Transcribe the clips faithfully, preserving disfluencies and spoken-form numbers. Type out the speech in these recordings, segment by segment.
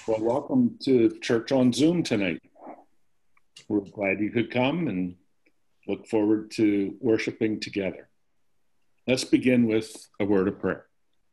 Well, welcome to Church on Zoom tonight. We're glad you could come and look forward to worshiping together. Let's begin with a word of prayer.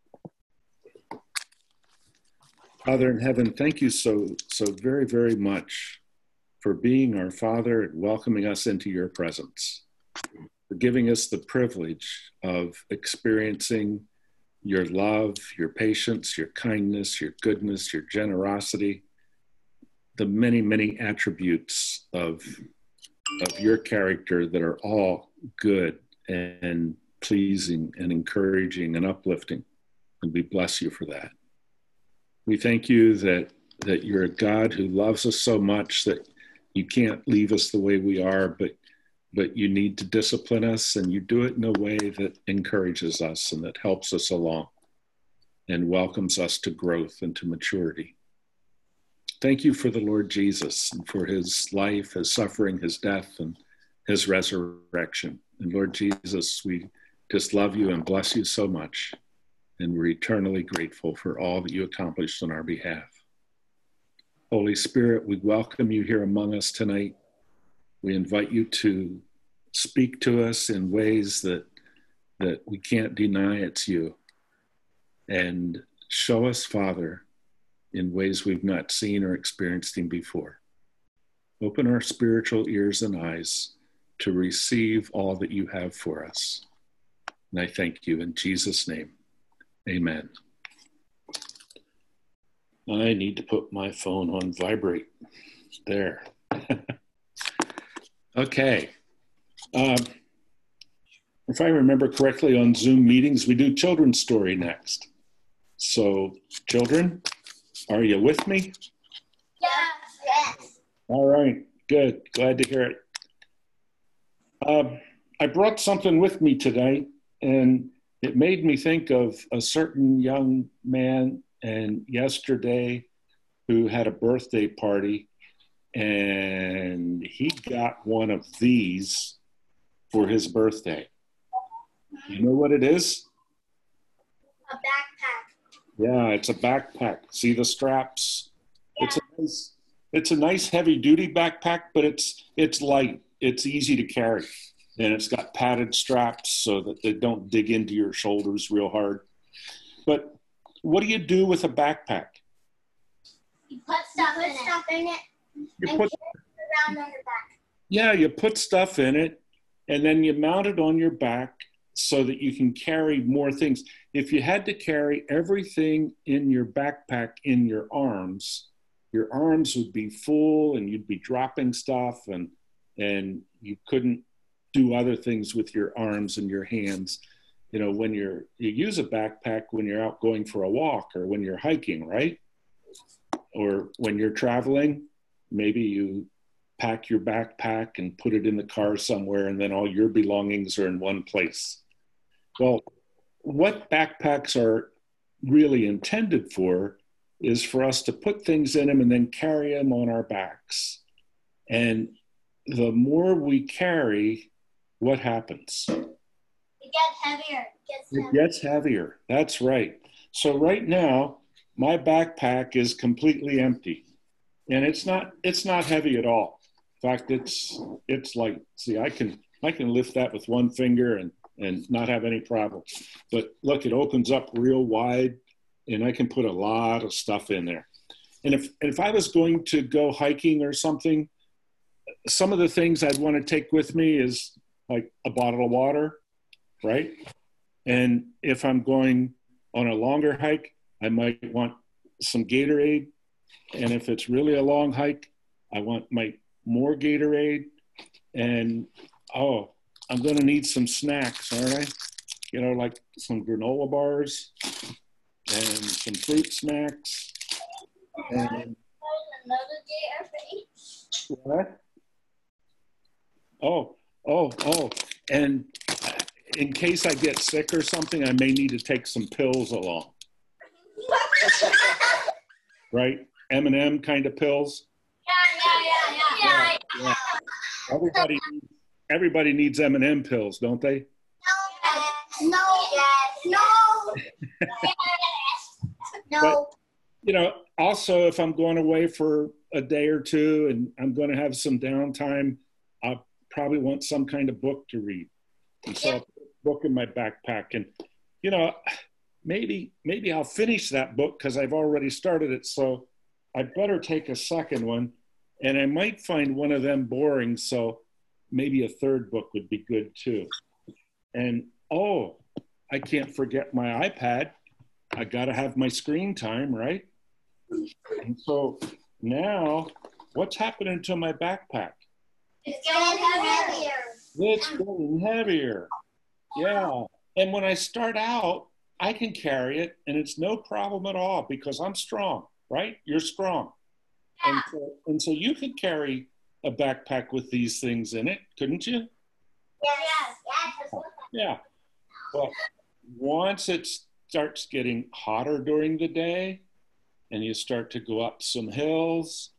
Father in heaven, thank you so, so very, very much for being our Father and welcoming us into your presence, for giving us the privilege of experiencing your love, your patience, your kindness, your goodness, your generosity, the many, many attributes of, of your character that are all good and pleasing and encouraging and uplifting. And we bless you for that. We thank you that, that you're a God who loves us so much that you can't leave us the way we are, but but you need to discipline us, and you do it in a way that encourages us and that helps us along and welcomes us to growth and to maturity. Thank you for the Lord Jesus and for his life, his suffering, his death, and his resurrection. And Lord Jesus, we just love you and bless you so much, and we're eternally grateful for all that you accomplished on our behalf. Holy Spirit, we welcome you here among us tonight. We invite you to speak to us in ways that, that we can't deny it's you. And show us, Father, in ways we've not seen or experienced him before. Open our spiritual ears and eyes to receive all that you have for us. And I thank you in Jesus' name. Amen. I need to put my phone on vibrate. There. Okay. Um, if I remember correctly, on Zoom meetings, we do children's story next. So, children, are you with me? Yes. Yes. All right. Good. Glad to hear it. Um, I brought something with me today, and it made me think of a certain young man and yesterday who had a birthday party. And he got one of these for his birthday. You know what it is? A backpack. Yeah, it's a backpack. See the straps? Yeah. It's a nice, it's a nice heavy duty backpack, but it's it's light. It's easy to carry. And it's got padded straps so that they don't dig into your shoulders real hard. But what do you do with a backpack? You put stuff, you put in, stuff it. in it. You and put, carry it around on your back. Yeah, you put stuff in it, and then you mount it on your back so that you can carry more things. If you had to carry everything in your backpack in your arms, your arms would be full and you'd be dropping stuff, and and you couldn't do other things with your arms and your hands. You know, when you're, you use a backpack when you're out going for a walk or when you're hiking, right? Or when you're traveling. Maybe you pack your backpack and put it in the car somewhere, and then all your belongings are in one place. Well, what backpacks are really intended for is for us to put things in them and then carry them on our backs. And the more we carry, what happens? It gets heavier. It gets It heavier. gets heavier. That's right. So right now, my backpack is completely empty. And it's not it's not heavy at all. In fact, it's it's light. See, I can I can lift that with one finger and, and not have any problem. But look, it opens up real wide, and I can put a lot of stuff in there. And if if I was going to go hiking or something, some of the things I'd want to take with me is like a bottle of water, right? And if I'm going on a longer hike, I might want some Gatorade. And if it's really a long hike, I want my more Gatorade. And, oh, I'm going to need some snacks, aren't I? You know, like some granola bars and some fruit snacks. And, what? Oh, oh, oh. And in case I get sick or something, I may need to take some pills along. Right? M and M kind of pills. Yeah, yeah, yeah, yeah. Yeah, yeah. Everybody, everybody needs M and M pills, don't they? No, no, yes, no, yes, no. But, you know, also, if I'm going away for a day or two and I'm going to have some downtime, I'll probably want some kind of book to read. And so I'll put a book in my backpack, and, you know, maybe, maybe I'll finish that book because I've already started it. So I better take a second one, and I might find one of them boring. So maybe a third book would be good too. And, oh, I can't forget my iPad. I got to have my screen time, right? And so now, what's happening to my backpack? It's getting heavier. It's getting heavier. Yeah. And when I start out, I can carry it, and it's no problem at all because I'm strong, right? You're strong. Yeah. And so, and so you could carry a backpack with these things in it, couldn't you? Yes. Yes. Yeah. But once it starts getting hotter during the day, and you start to go up some hills,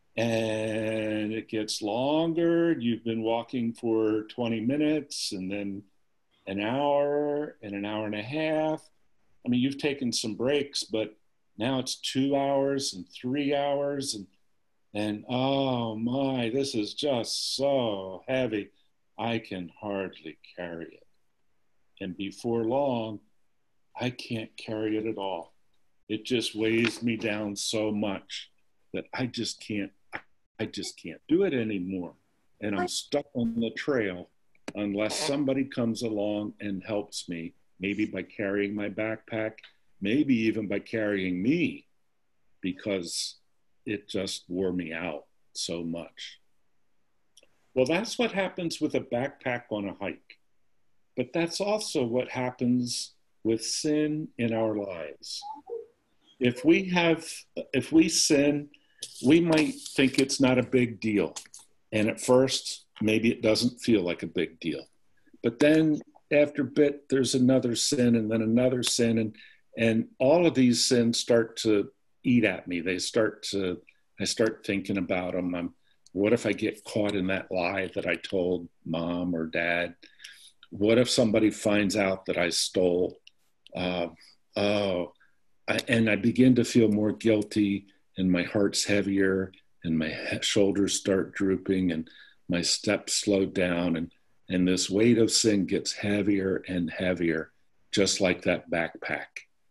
and it gets longer. You've been walking for twenty minutes, and then an hour, and an hour and a half. I mean, you've taken some breaks, but now it's two hours and three hours, and and oh my, this is just so heavy. I can hardly carry it. And before long, I can't carry it at all. It just weighs me down so much that I just can't, I just can't do it anymore. And I'm stuck on the trail unless somebody comes along and helps me, maybe by carrying my backpack, maybe even by carrying me, because it just wore me out so much. Well, that's what happens with a backpack on a hike. But that's also what happens with sin in our lives. If we have, if we sin, we might think it's not a big deal. And at first, maybe it doesn't feel like a big deal. But then after a bit, there's another sin and then another sin. And, and all of these sins start to eat at me. They start to, I start thinking about them. I'm, what if I get caught in that lie that I told mom or dad? What if somebody finds out that I stole? Uh, oh, I, and I begin to feel more guilty, and my heart's heavier, and my shoulders start drooping, and my steps slow down, and, and this weight of sin gets heavier and heavier, just like that backpack.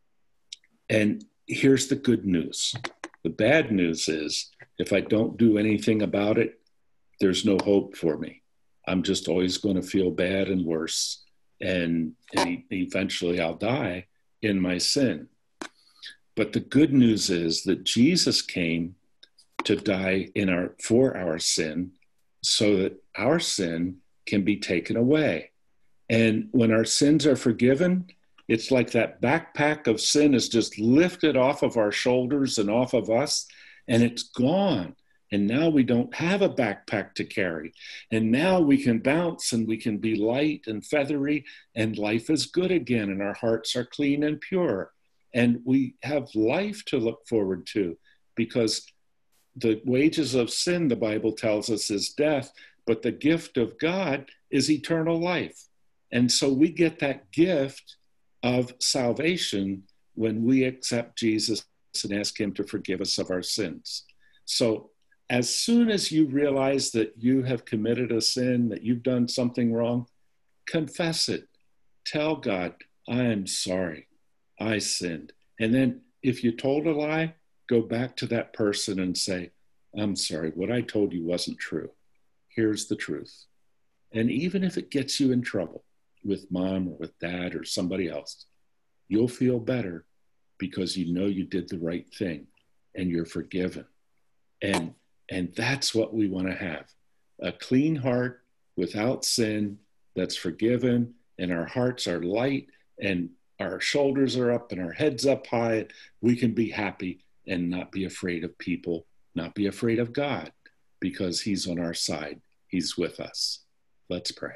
And here's the good news. The bad news is, if I don't do anything about it, there's no hope for me. I'm just always going to feel bad and worse, and, and eventually I'll die in my sin. But the good news is that Jesus came to die in our for our sin so that our sin can be taken away. And when our sins are forgiven, it's like that backpack of sin is just lifted off of our shoulders and off of us, and it's gone. And now we don't have a backpack to carry. And now we can bounce, and we can be light and feathery, and life is good again, and our hearts are clean and pure. And we have life to look forward to, because the wages of sin, the Bible tells us, is death, but the gift of God is eternal life. And so we get that gift of salvation when we accept Jesus and ask him to forgive us of our sins. So as soon as you realize that you have committed a sin, that you've done something wrong, confess it. Tell God, I am sorry. I sinned. And then if you told a lie, go back to that person and say, I'm sorry, what I told you wasn't true. Here's the truth. And even if it gets you in trouble with mom or with dad or somebody else, you'll feel better because you know you did the right thing and you're forgiven. And, and that's what we want to have. A clean heart without sin that's forgiven, and our hearts are light, and our shoulders are up and our heads up high. We can be happy and not be afraid of people, not be afraid of God, because he's on our side. He's with us. Let's pray.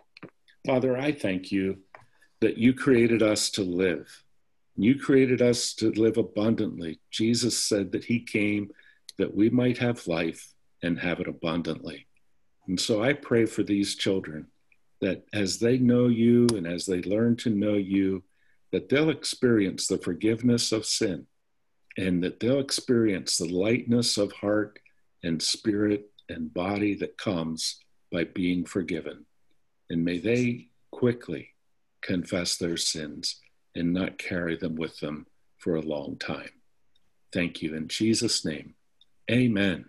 Father, I thank you that you created us to live. You created us to live abundantly. Jesus said that he came that we might have life and have it abundantly. And so I pray for these children that as they know you and as they learn to know you, that they'll experience the forgiveness of sin, and that they'll experience the lightness of heart and spirit and body that comes by being forgiven. And may they quickly confess their sins and not carry them with them for a long time. Thank you. In Jesus' name, amen.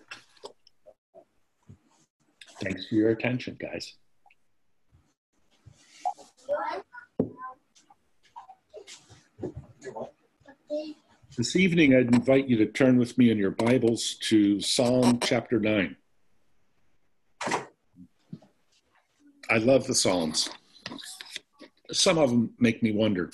Thanks for your attention, guys. This evening, I'd invite you to turn with me in your Bibles to Psalm chapter nine. I love the Psalms. Some of them make me wonder,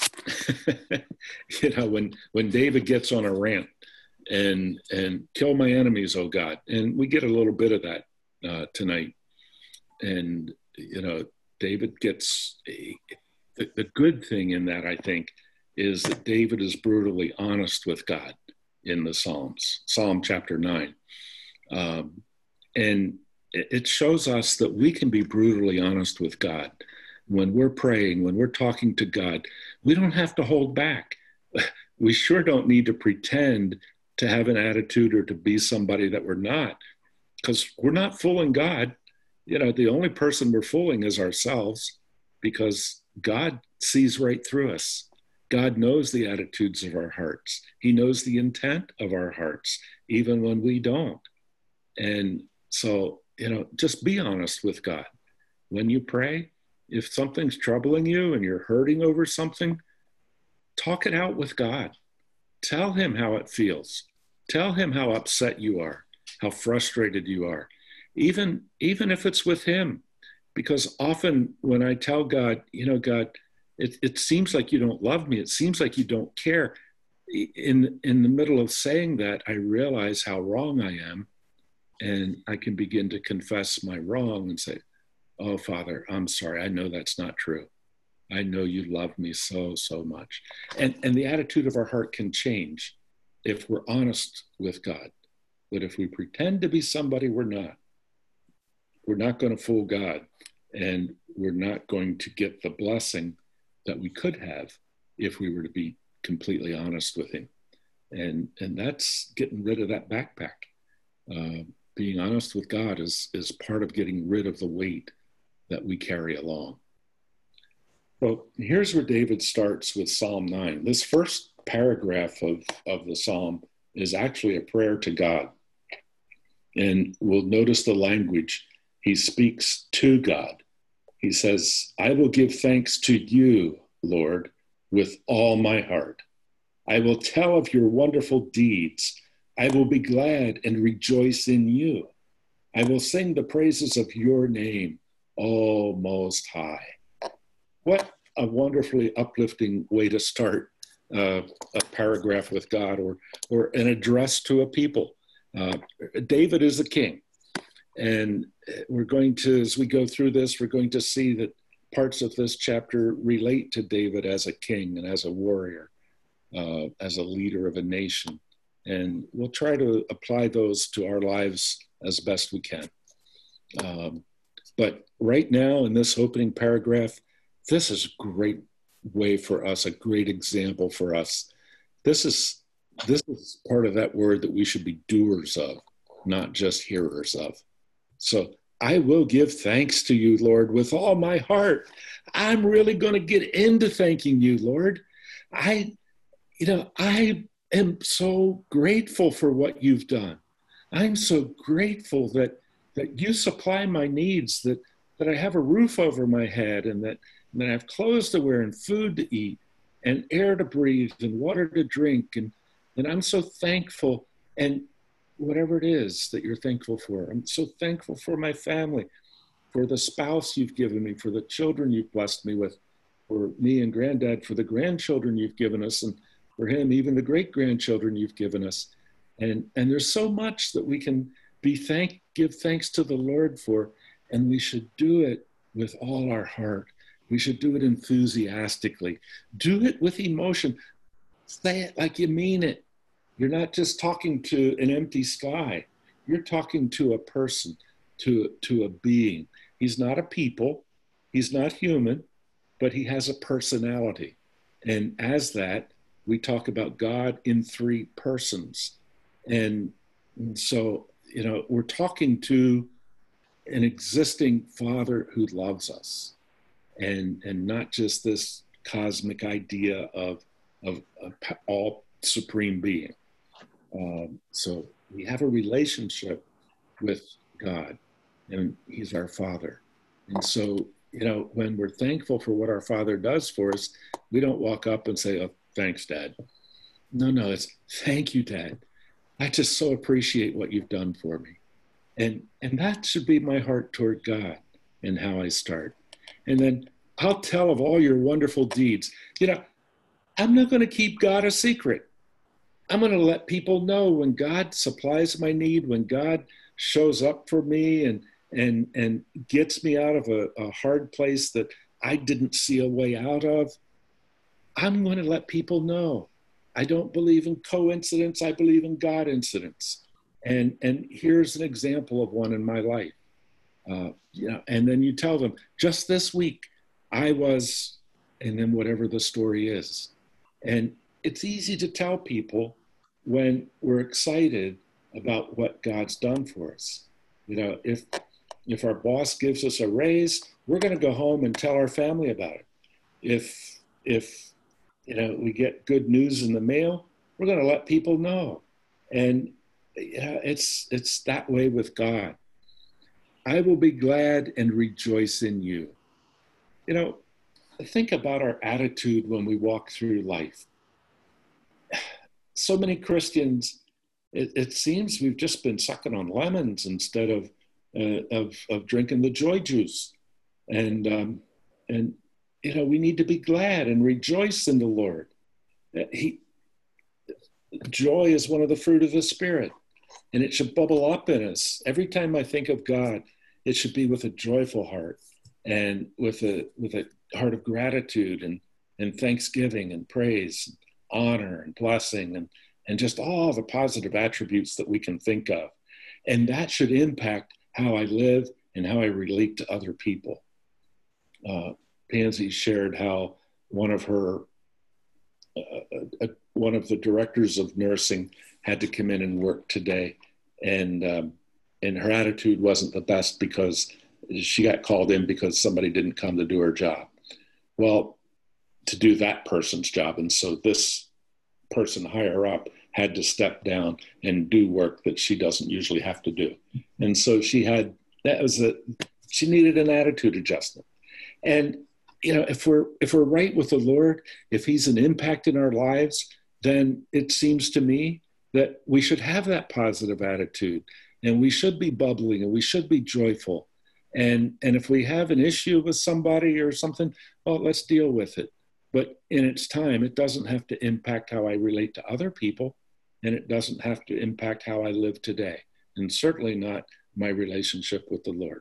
you know, when, when David gets on a rant and, and kill my enemies, oh God. And we get a little bit of that uh, tonight. And, you know, David gets, a, the, the good thing in that, I think, is that David is brutally honest with God in the Psalms, Psalm chapter nine. Um, and it shows us that we can be brutally honest with God. When we're praying, when we're talking to God, we don't have to hold back. We sure don't need to pretend to have an attitude or to be somebody that we're not, because we're not fooling God. You know, the only person we're fooling is ourselves, because God sees right through us. God knows the attitudes of our hearts. He knows the intent of our hearts, even when we don't. And so, you know, just be honest with God. When you pray, if something's troubling you and you're hurting over something, talk it out with God. Tell him how it feels. Tell him how upset you are, how frustrated you are, even, even if it's with him. Because often when I tell God, you know, God, it, it seems like you don't love me. It seems like you don't care. In, in the middle of saying that, I realize how wrong I am. And I can begin to confess my wrong and say, oh, Father, I'm sorry. I know that's not true. I know you love me so, so much. And, and the attitude of our heart can change if we're honest with God. But if we pretend to be somebody we're not, we're not going to fool God. And we're not going to get the blessing that we could have if we were to be completely honest with him. And, and that's getting rid of that backpack. Uh, being honest with God is, is part of getting rid of the weight that we carry along. Well, here's where David starts with Psalm nine. This first paragraph of, of the Psalm is actually a prayer to God. And we'll notice the language. He speaks to God. He says, I will give thanks to you, Lord, with all my heart. I will tell of your wonderful deeds. I will be glad and rejoice in you. I will sing the praises of your name, O Most High. What a wonderfully uplifting way to start uh, a paragraph with God, or, or an address to a people. Uh, David is the king. And we're going to, as we go through this, we're going to see that parts of this chapter relate to David as a king and as a warrior, uh, as a leader of a nation. And we'll try to apply those to our lives as best we can. Um, but right now, in this opening paragraph, this is a great way for us, a great example for us. This is, this is part of that word that we should be doers of, not just hearers of. So I will give thanks to you, Lord, with all my heart. I'm really going to get into thanking you, Lord. I, you know, I am so grateful for what you've done. I'm so grateful that, that you supply my needs, that, that I have a roof over my head, and that, and that I have clothes to wear and food to eat and air to breathe and water to drink. And, and I'm so thankful. And whatever it is that you're thankful for, I'm so thankful for my family, for the spouse you've given me, for the children you've blessed me with, for me and Granddad, for the grandchildren you've given us, and for him, even the great-grandchildren you've given us. And, and there's so much that we can be thank, give thanks to the Lord for, and we should do it with all our heart. We should do it enthusiastically. Do it with emotion. Say it like you mean it. You're not just talking to an empty sky. You're talking to a person, to, to a being. He's not a people. He's not human, but he has a personality. And as that, we talk about God in three persons. And, and so, you know, we're talking to an existing Father who loves us, and, and not just this cosmic idea of, of, of all supreme being. Um, so we have a relationship with God, and he's our Father. And so, you know, when we're thankful for what our Father does for us, we don't walk up and say, oh, thanks, Dad. No, no, it's thank you, Dad. I just so appreciate what you've done for me. And, and that should be my heart toward God and how I start. And then I'll tell of all your wonderful deeds. You know, I'm not going to keep God a secret. I'm going to let people know when God supplies my need, when God shows up for me and and and gets me out of a, a hard place that I didn't see a way out of. I'm going to let people know. I don't believe in coincidence. I believe in God incidents. And and here's an example of one in my life. Uh, you know, and then you tell them, just this week, I was, and then whatever the story is. And it's easy to tell people when we're excited about what God's done for us. You know, if if our boss gives us a raise, we're going to go home and tell our family about it. If if you know we get good news in the mail, we're going to let people know. And you know, it's it's that way with God. I will be glad and rejoice in you. You know, think about our attitude when we walk through life. So many Christians, it, it seems we've just been sucking on lemons instead of uh, of, of drinking the joy juice. And um, and you know, we need to be glad and rejoice in the Lord. He, joy is one of the fruit of the Spirit, and it should bubble up in us. Every time I think of God, it should be with a joyful heart and with a with a heart of gratitude and and thanksgiving and praise, honor and blessing, and, and just all the positive attributes that we can think of. And that should impact how I live and how I relate to other people. Uh, Pansy shared how one of her, uh, uh, one of the directors of nursing had to come in and work today. And, um, and her attitude wasn't the best because she got called in because somebody didn't come to do her job. Well, to do that person's job. And so this person higher up had to step down and do work that she doesn't usually have to do. And so she had, that was a, she needed an attitude adjustment. And, you know, if we're, if we're right with the Lord, if he's an impact in our lives, then it seems to me that we should have that positive attitude, and we should be bubbling, and we should be joyful. And, and if we have an issue with somebody or something, well, let's deal with it. But in its time, it doesn't have to impact how I relate to other people, and it doesn't have to impact how I live today, and certainly not my relationship with the Lord.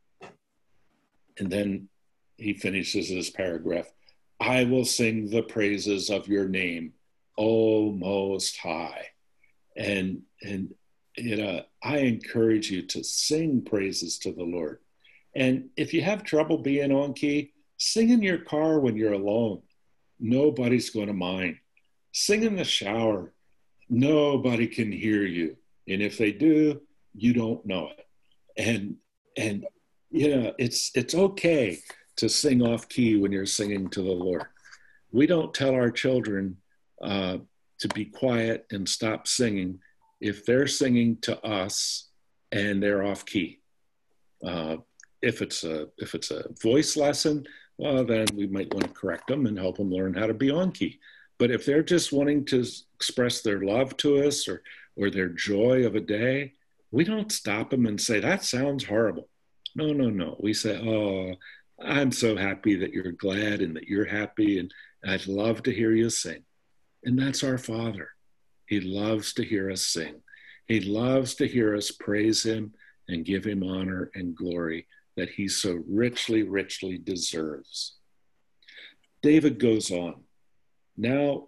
And then he finishes his paragraph. I will sing the praises of your name, O Most High. And, and you know, I encourage you to sing praises to the Lord. And if you have trouble being on key, sing in your car when you're alone. Nobody's going to mind. Sing in the shower. Nobody can hear you. And if they do, you don't know it. And, and you know, it's, it's okay to sing off key when you're singing to the Lord. We don't tell our children uh, to be quiet and stop singing if they're singing to us and they're off key. Uh, if it's a, if it's a voice lesson, well, then we might want to correct them and help them learn how to be on key. But if they're just wanting to express their love to us or, or their joy of a day, we don't stop them and say, that sounds horrible. No, no, no. We say, oh, I'm so happy that you're glad and that you're happy, and I'd love to hear you sing. And that's our Father. He loves to hear us sing. He loves to hear us praise him and give him honor and glory that he so richly, richly deserves. David goes on. Now,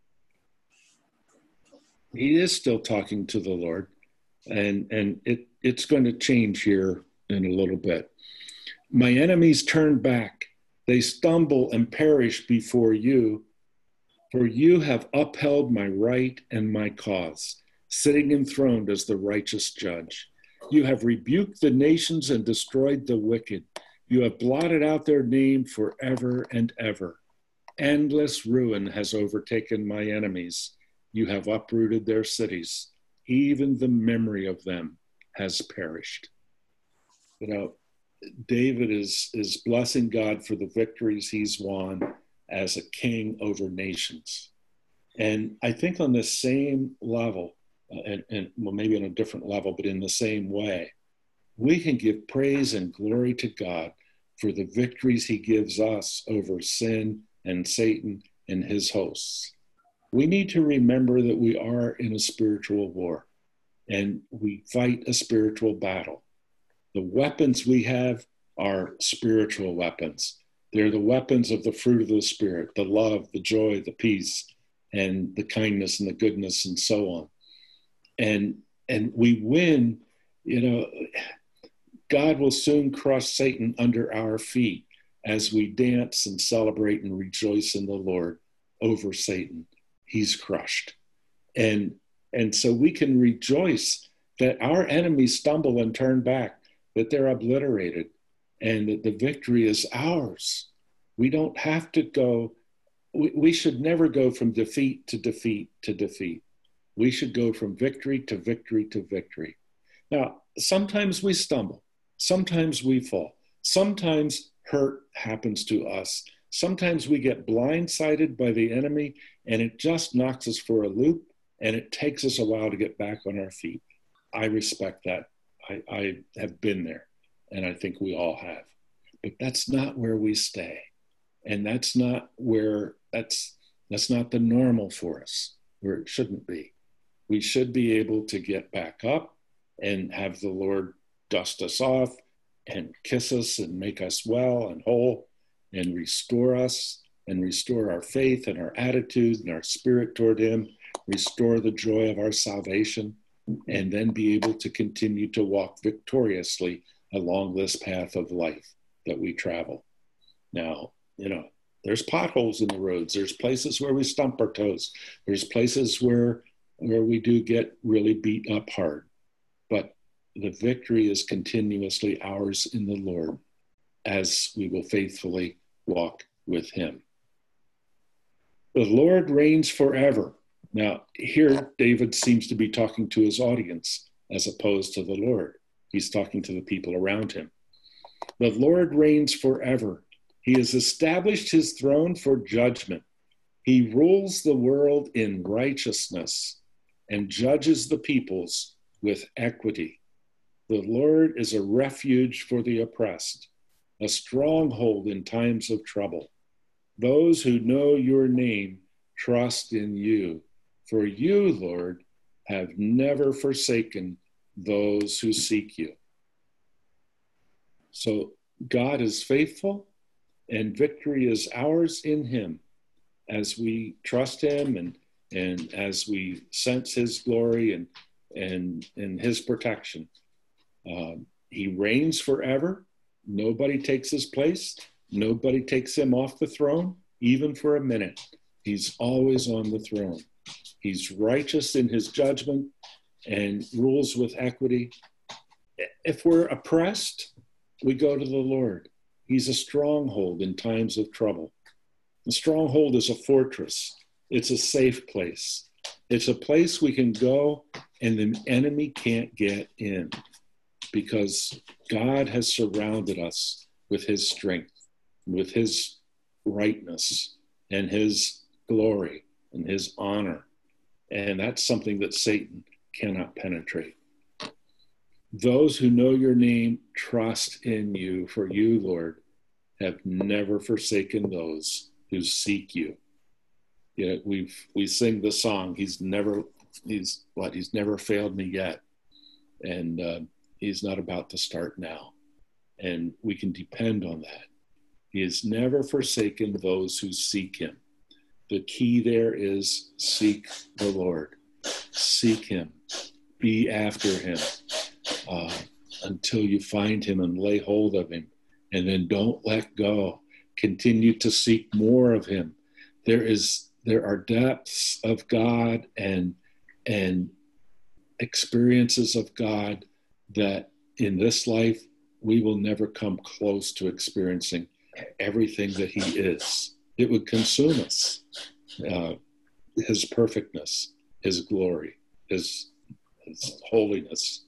he is still talking to the Lord, and, and it, it's going to change here in a little bit. My enemies turn back. They stumble and perish before you. For you have upheld my right and my cause, sitting enthroned as the righteous judge. You have rebuked the nations and destroyed the wicked. You have blotted out their name forever and ever. Endless ruin has overtaken my enemies. You have uprooted their cities. Even the memory of them has perished. You know, David is, is blessing God for the victories he's won as a king over nations. And I think on the same level, uh, and, and well, maybe on a different level, but in the same way, we can give praise and glory to God for the victories he gives us over sin and Satan and his hosts. We need to remember that we are in a spiritual war and we fight a spiritual battle. The weapons we have are spiritual weapons. They're the weapons of the fruit of the Spirit, the love, the joy, the peace, and the kindness and the goodness and so on. And, and we win, you know, God will soon crush Satan under our feet as we dance and celebrate and rejoice in the Lord over Satan. He's crushed. And, and so we can rejoice that our enemies stumble and turn back, that they're obliterated, and that the victory is ours. We don't have to go, we, we should never go from defeat to defeat to defeat. We should go from victory to victory to victory. Now, sometimes we stumble, sometimes we fall, sometimes hurt happens to us. Sometimes we get blindsided by the enemy and it just knocks us for a loop and it takes us a while to get back on our feet. I respect that. I, I have been there, and I think we all have. But that's not where we stay. And that's not where, that's, that's not the normal for us, where it shouldn't be. We should be able to get back up and have the Lord dust us off and kiss us and make us well and whole and restore us and restore our faith and our attitude and our spirit toward him, restore the joy of our salvation, and then be able to continue to walk victoriously along this path of life that we travel. Now, you know, there's potholes in the roads. There's places where we stump our toes. There's places where, where we do get really beat up hard. But the victory is continuously ours in the Lord as we will faithfully walk with him. The Lord reigns forever. Now, here, David seems to be talking to his audience as opposed to the Lord. He's talking to the people around him. The Lord reigns forever. He has established his throne for judgment. He rules the world in righteousness and judges the peoples with equity. The Lord is a refuge for the oppressed, a stronghold in times of trouble. Those who know your name trust in you. For you, Lord, have never forsaken those who seek you. So God is faithful and victory is ours in him as we trust him and, and as we sense his glory and, and, and his protection. Um, he reigns forever. Nobody takes his place. Nobody takes him off the throne, even for a minute. He's always on the throne. He's righteous in his judgment and rules with equity. If we're oppressed, we go to the Lord. He's a stronghold in times of trouble. The stronghold is a fortress. It's a safe place. It's a place we can go and the enemy can't get in because God has surrounded us with his strength, with his rightness and his glory and his honor. And that's something that Satan cannot penetrate. Those who know your name trust in you, for you, Lord, have never forsaken those who seek you. Yet we've we sing the song, he's never, he's what, he's never failed me yet. And uh, he's not about to start now. And we can depend on that. He has never forsaken those who seek him. The key there is seek the Lord. Seek him. Be after him uh, until you find him and lay hold of him. And then don't let go. Continue to seek more of him. There is there are depths of God and, and experiences of God that in this life, we will never come close to experiencing everything that he is. It would consume us. Uh, his perfectness, his glory, his, his holiness.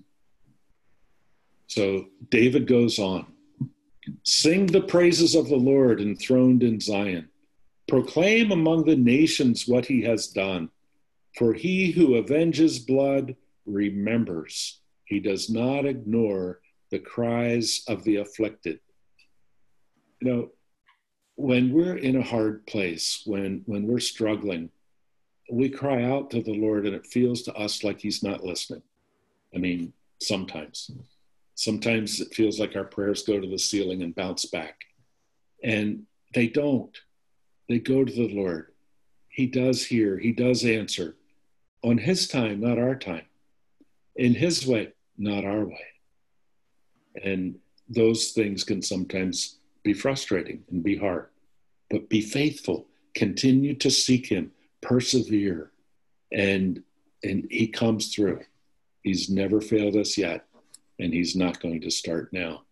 So David goes on, sing the praises of the Lord enthroned in Zion. Proclaim among the nations what he has done. For he who avenges blood remembers. He does not ignore the cries of the afflicted. You know, when we're in a hard place, when, when we're struggling, we cry out to the Lord and it feels to us like he's not listening. I mean, sometimes. Sometimes it feels like our prayers go to the ceiling and bounce back. And they don't. They go to the Lord. He does hear. He does answer. On his time, not our time. In his way, not our way. And those things can sometimes be frustrating and be hard. But be faithful. Continue to seek him. Persevere. And, and he comes through. He's never failed us yet. And he's not going to start now.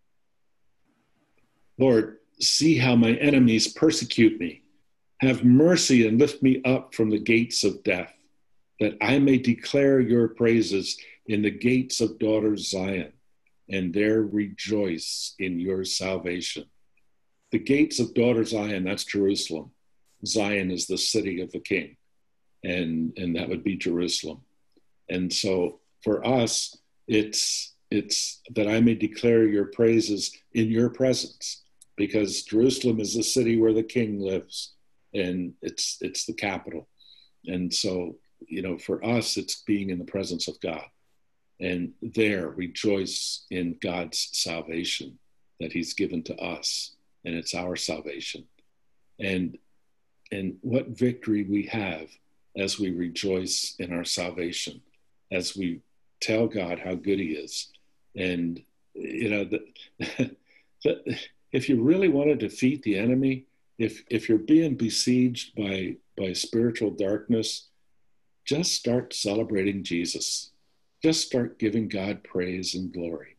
Lord, see how my enemies persecute me. Have mercy and lift me up from the gates of death, that I may declare your praises in the gates of daughters Zion, and there rejoice in your salvation. The gates of daughters Zion, that's Jerusalem. Zion is the city of the king, and, and that would be Jerusalem. And so for us, it's It's that I may declare your praises in your presence, because Jerusalem is the city where the king lives, and it's it's the capital. And so, you know, for us, it's being in the presence of God, and there rejoice in God's salvation that he's given to us, and it's our salvation. And and what victory we have as we rejoice in our salvation, as we tell God how good he is. And, you know, the, the, if you really want to defeat the enemy, if if you're being besieged by, by spiritual darkness, just start celebrating Jesus. Just start giving God praise and glory.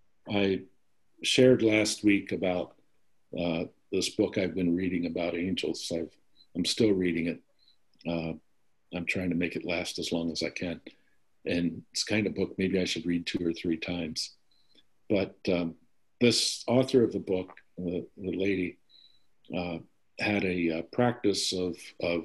I shared last week about uh, this book I've been reading about angels. I've, I'm still reading it. Uh, I'm trying to make it last as long as I can. And it's kind of book maybe I should read two or three times. But um, this author of the book, uh, the lady, uh, had a uh, practice of, of,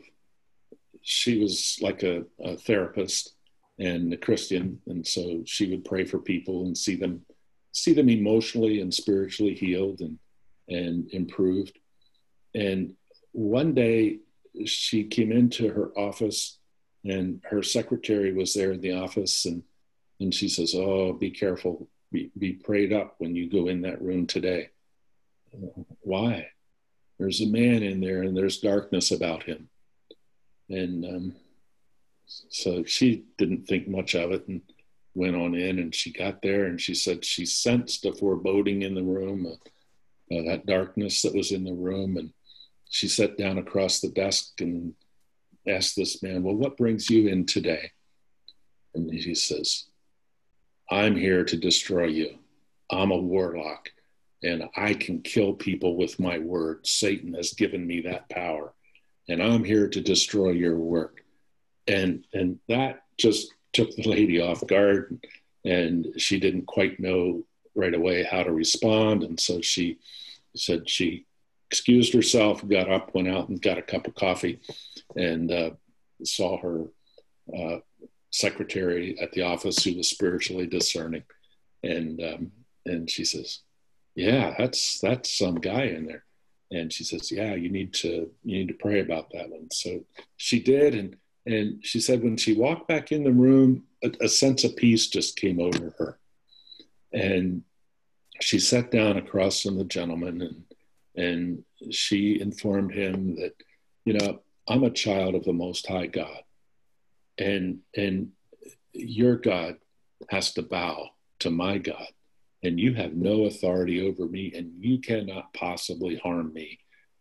she was like a, a therapist and a Christian. And so she would pray for people and see them, see them emotionally and spiritually healed and, and improved. And one day she came into her office, and her secretary was there in the office, and, and she says, oh, be careful, be, be prayed up when you go in that room today. Why? There's a man in there and there's darkness about him. And um, so she didn't think much of it and went on in, and she got there and she said she sensed a foreboding in the room, uh, uh, that darkness that was in the room. And she sat down across the desk and asked this man, well, what brings you in today? And he says, I'm here to destroy you. I'm a warlock, and I can kill people with my word. Satan has given me that power, and I'm here to destroy your work. And, and that just took the lady off guard, and she didn't quite know right away how to respond. And so she said she excused herself, got up, went out and got a cup of coffee, and uh, saw her uh, secretary at the office who was spiritually discerning. And um, and she says, yeah, that's that's some guy in there. And she says, yeah, you need to you need to pray about that one. So she did, and and she said when she walked back in the room, a, a sense of peace just came over her. And she sat down across from the gentleman, and and she informed him that, you know, I'm a child of the Most High God, and and your God has to bow to my God, and you have no authority over me, and you cannot possibly harm me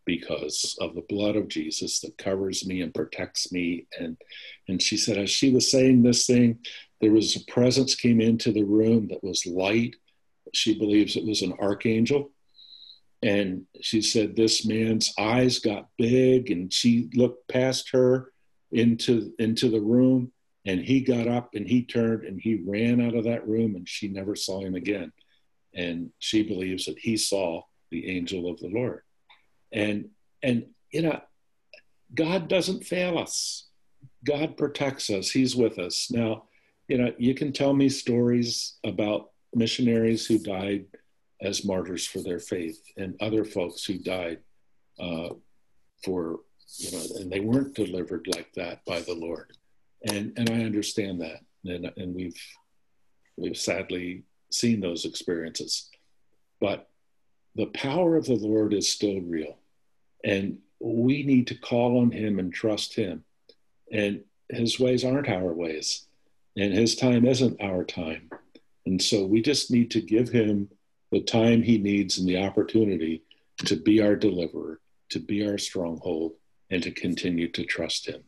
because of the blood of Jesus that covers me and protects me. And, and she said, as she was saying this thing, there was a presence came into the room that was light. She believes it was an archangel. And she said, this man's eyes got big, and she looked past her into, into the room, and he got up and he turned and he ran out of that room, and she never saw him again. And she believes that he saw the angel of the Lord. And, and, you know, God doesn't fail us. God protects us. He's with us. Now, you know, you can tell me stories about missionaries who died as martyrs for their faith, and other folks who died uh, for, you know, and they weren't delivered like that by the Lord. And, and I understand that. And, and we've, we've sadly seen those experiences. But the power of the Lord is still real. And we need to call on him and trust him. And his ways aren't our ways. And his time isn't our time. And so we just need to give him the time he needs and the opportunity to be our deliverer, to be our stronghold, and to continue to trust him.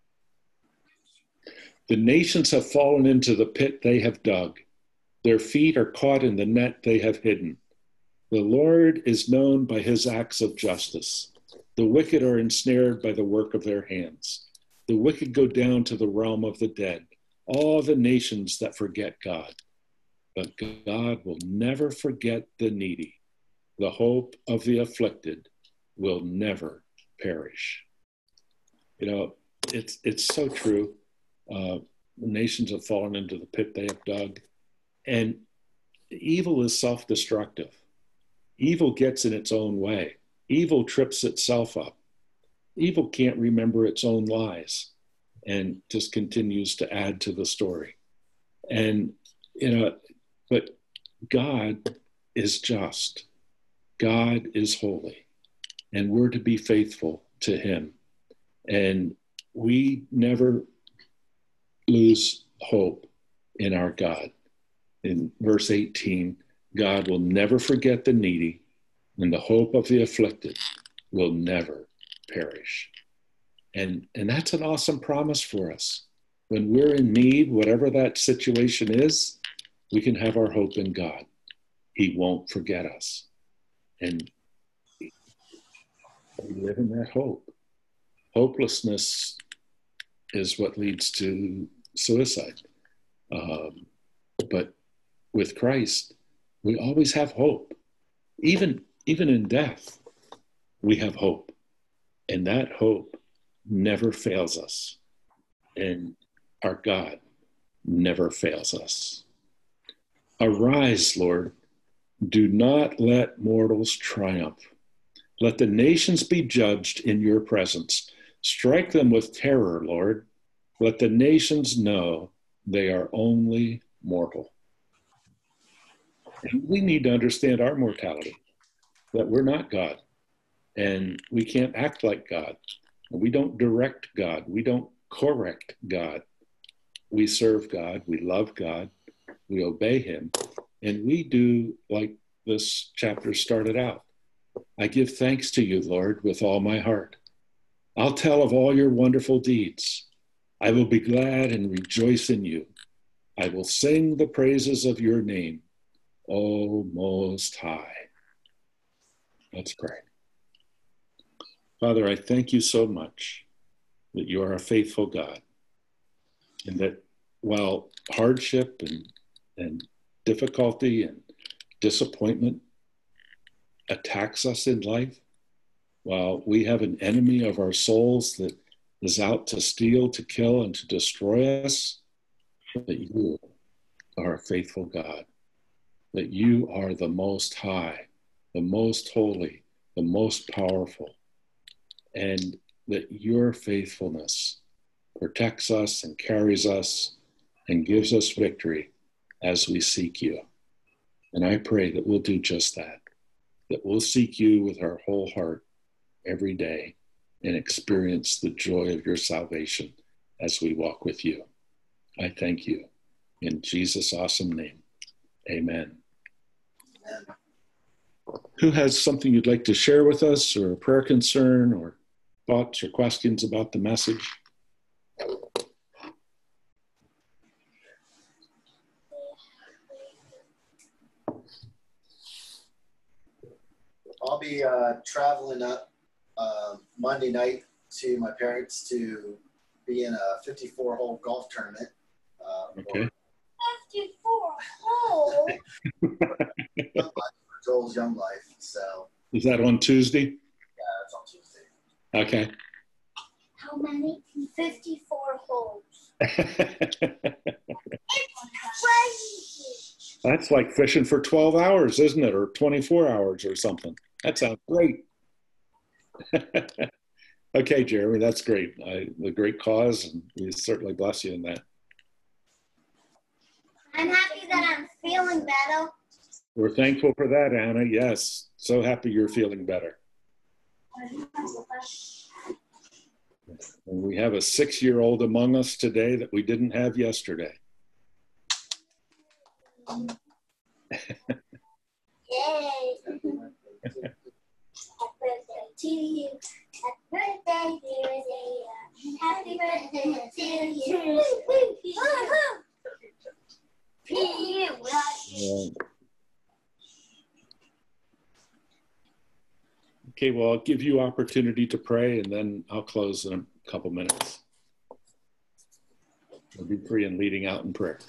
The nations have fallen into the pit they have dug. Their feet are caught in the net they have hidden. The Lord is known by his acts of justice. The wicked are ensnared by the work of their hands. The wicked go down to the realm of the dead, all the nations that forget God. But God will never forget the needy. The hope of the afflicted will never perish. You know, it's it's so true. Uh, the nations have fallen into the pit they have dug. And evil is self-destructive. Evil gets in its own way. Evil trips itself up. Evil can't remember its own lies and just continues to add to the story. And, you know, but God is just. God is holy. And we're to be faithful to him. And we never lose hope in our God. In verse eighteen, God will never forget the needy, and the hope of the afflicted will never perish. And, and that's an awesome promise for us. When we're in need, whatever that situation is, we can have our hope in God. He won't forget us. And we live in that hope. Hopelessness is what leads to suicide. Um, but with Christ, we always have hope. Even, even in death, we have hope. And that hope never fails us. And our God never fails us. Arise, Lord. Do not let mortals triumph. Let the nations be judged in your presence. Strike them with terror, Lord. Let the nations know they are only mortal. And we need to understand our mortality, that we're not God, and we can't act like God. We don't direct God. We don't correct God. We serve God. We love God. We obey him. And we do like this chapter started out. I give thanks to you, Lord, with all my heart. I'll tell of all your wonderful deeds. I will be glad and rejoice in you. I will sing the praises of your name, O Most High. Let's pray. Father, I thank you so much that you are a faithful God, and that while hardship and, and difficulty and disappointment attacks us in life, while we have an enemy of our souls that is out to steal, to kill, and to destroy us, that you are a faithful God, that you are the Most High, the most holy, the most powerful, and that your faithfulness protects us and carries us and gives us victory as we seek you. And I pray that we'll do just that, that we'll seek you with our whole heart every day and experience the joy of your salvation as we walk with you. I thank you. In Jesus' awesome name, amen. Who has something you'd like to share with us, or a prayer concern, or thoughts or questions about the message? I'll be uh, traveling up uh, Monday night to my parents to be in a fifty-four hole golf tournament. Uh, okay. fifty-four hole? Joel's Young Life. So. Is that on Tuesday? Yeah, it's on Tuesday. Okay. How many? fifty-four holes. That's like fishing for twelve hours, isn't it? Or twenty-four hours or something. That sounds great. Okay, Jeremy, that's great. I, a great cause, and we certainly bless you in that. I'm happy that I'm feeling better. We're thankful for that, Anna. Yes, so happy you're feeling better. And we have a six-year-old among us today that we didn't have yesterday. Yay! Happy birthday to you. Happy birthday, dear Zaya. Happy birthday to you. Yeah. Okay, well, I'll give you opportunity to pray, and then I'll close in a couple minutes. I'll be free and leading out in prayer.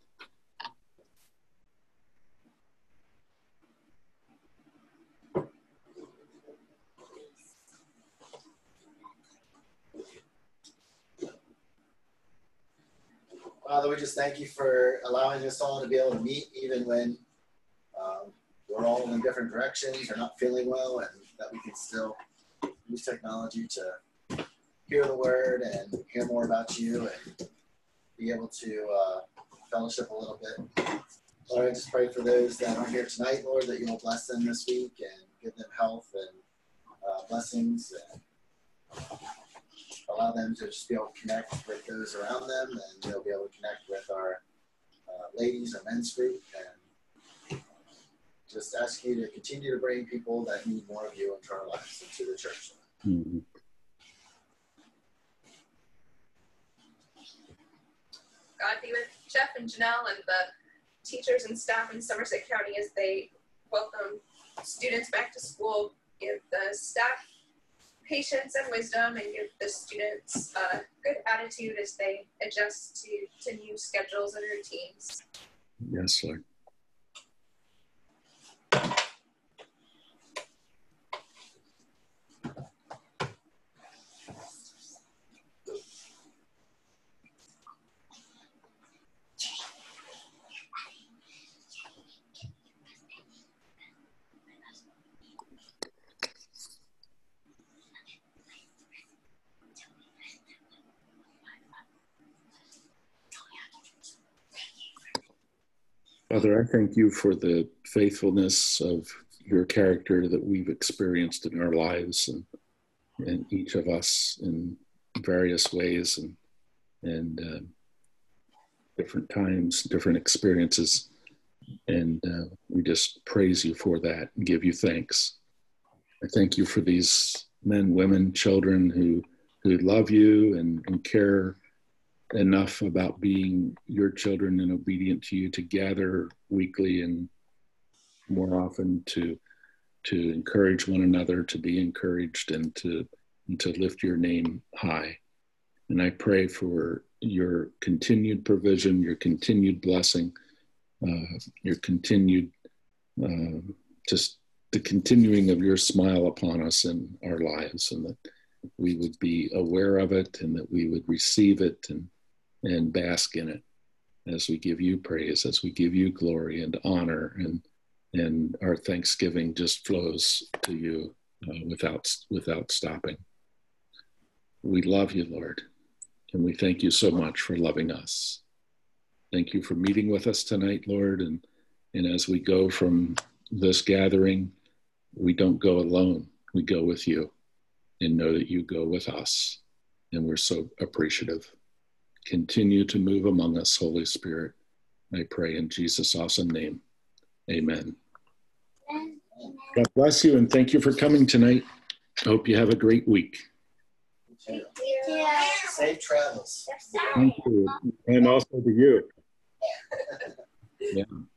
Father, we just thank you for allowing us all to be able to meet even when um, we're all in different directions or not feeling well, and that we can still use technology to hear the word and hear more about you and be able to uh, fellowship a little bit. Lord, I just pray for those that aren't here tonight, Lord, that you'll bless them this week and give them health and uh, blessings, and allow them to just be able to connect with those around them, and they'll be able to connect with our uh, ladies or men's group, and just ask you to continue to bring people that need more of you into our lives, into the church. Mm-hmm. God be with Jeff and Janelle and the teachers and staff in Somerset County as they welcome students back to school. Give the staff patience and wisdom, and give the students a good attitude as they adjust to, to new schedules and routines. Yes, Lord. Father, I thank you for the faithfulness of your character that we've experienced in our lives, and, and each of us in various ways and, and uh, different times, different experiences. And uh, we just praise you for that and give you thanks. I thank you for these men, women, children who, who love you and, and care enough about being your children and obedient to you, to gather weekly and more often to to encourage one another, to be encouraged, and to and to lift your name high. And I pray for your continued provision, your continued blessing, uh, your continued uh, just the continuing of your smile upon us in our lives, and that we would be aware of it, and that we would receive it and and bask in it as we give you praise, as we give you glory and honor, and and our thanksgiving just flows to you uh, without without stopping. We love you, Lord, and we thank you so much for loving us. Thank you for meeting with us tonight, Lord, and and as we go from this gathering, we don't go alone. We go with you, and know that you go with us, and we're so appreciative. Continue to move among us, Holy Spirit. I pray in Jesus' awesome name. Amen. God bless you, and thank you for coming tonight. I hope you have a great week. Thank you. you. Safe travels. Thank you, and also to you. Yeah.